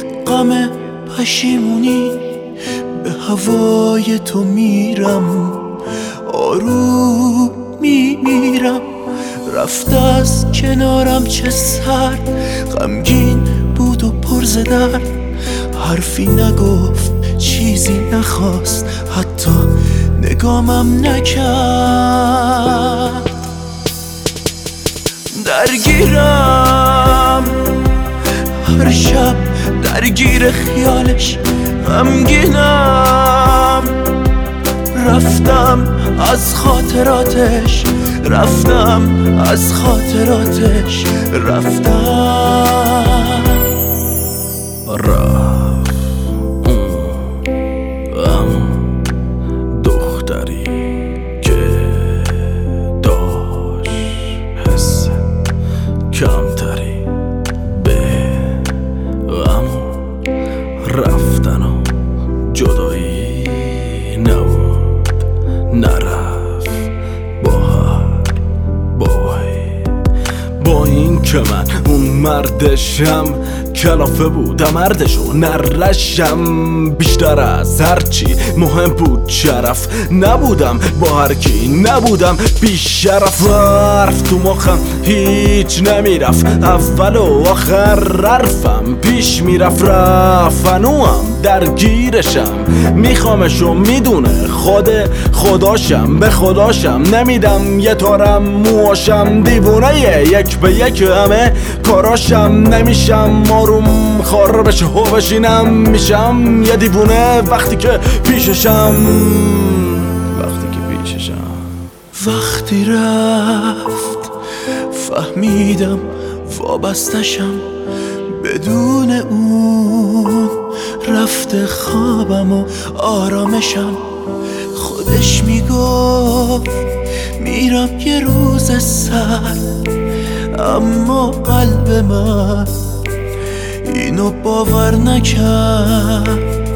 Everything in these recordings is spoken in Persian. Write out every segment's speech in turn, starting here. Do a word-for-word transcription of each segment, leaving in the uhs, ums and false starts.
غم پشیمونی به هوای تو میرم، آروم میمیرم. رفته از کنارم چه سرد، غمگین بود و پر ز درد. حرفی نگفت، چیزی نخواست، حتی نگامم نکرد. درگیرم هر شب، درگیر خیالش غمگینم. رفتم از خاطراتش، رفتم از خاطراتش، رفتم. رفت اون دختری که داشت حس کمتری به غم رفتن و جدایی نبود، نرفت با هر بایی. با این که من اون مردشم کلافه بودم، مردشو نرشم. بیشتر از هرچی مهم بود شرف، نبودم با هر کی، نبودم بیشرف. حرف تو مخم هیچ نمیرفت، اول و آخر حرفم پیش میرفت. رفنوام درگیرشم، میخوامش و میدونه خود خداشم. به خداشم نمیدم یه تارم موهاشم، دیوونه یک به یک همه کاراشم. نمیشم آروم خار بشه و بشینم، میشم یه دیوونه وقتی که پیششم، وقتی که پیششم. وقتی رفت فهمیدم وابستشم، بدون اون رفته خوابم و آرامشم. خودش میگفت میرم یه روز سر، اما قلب من اینو باور نکرد،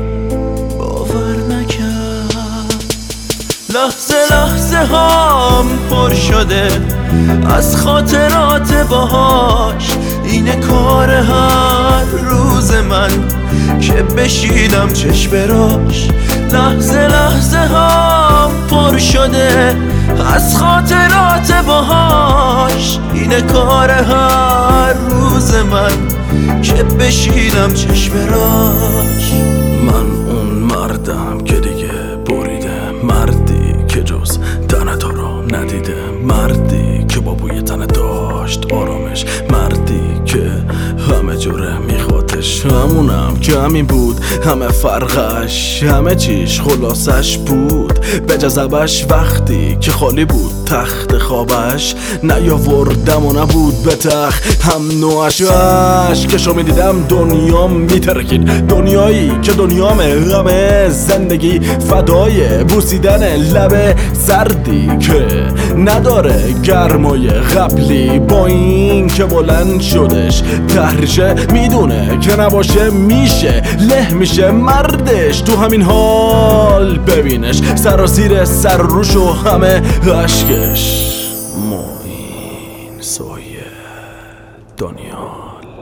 باور نکرد. لحظه لحظه هم پر شده از خاطرات باهاش، اینه کار هر روز من که بشینم چشم براش. لحظه لحظه هم پر شده از خاطرات باهاش، اینه کار هر روز من که بشینم چشم براش. من اون مردم که دیگه بریده، مردی که جز تن تو رو ندیده، مردی که با بوی تن داشت آرامش، مردی که همه جوره میخوادش. همونم که همین بود، همه فرقش، همه چیش خلاصش بود. به جذبش وقتی که خالی بود تخت خوابش، نیاوردم و نبود به تخت هم نوعش. عشقشو میدیدم دنیام میترکید، دنیایی که دنیامه، همه زندگی فدای بوسیدن لب سردی که نداره گرمای قبلی. با این که بلند شدش تحریشه، میدونه که نباشه میشه له میشه مردش. تو همین حال ببینش سراسیر سر روش و همه عشقش. ما این سایه دنیال